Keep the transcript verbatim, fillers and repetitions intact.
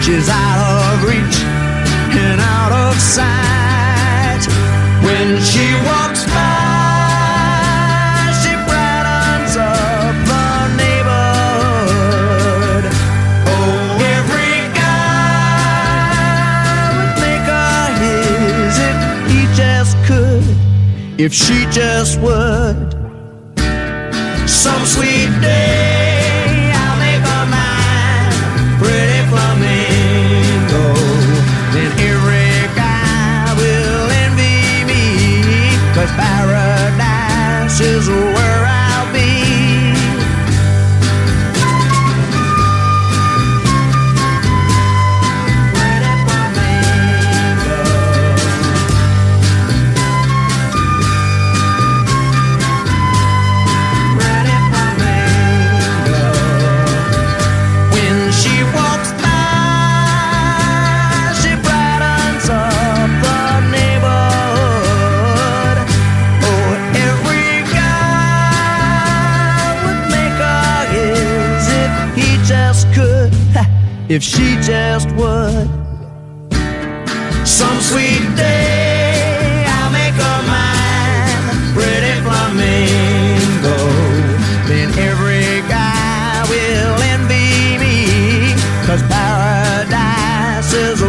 She's out of reach and out of sight. When she walks by, she brightens up the neighborhood. Oh, every guy would make her his if he just could, if she just would. Some sweet day I'll make her mine, pretty flamingo. Then every guy will envy me, 'cause paradise is where I'll be. Pretty flamingo. Pretty flamingo. When she walks by, she brightens up the neighborhood. Oh, every guy would make her his if he just could, if she just would. Some sweet day I'll make her mine, pretty flamingo. Then every guy will envy me, 'cause paradise is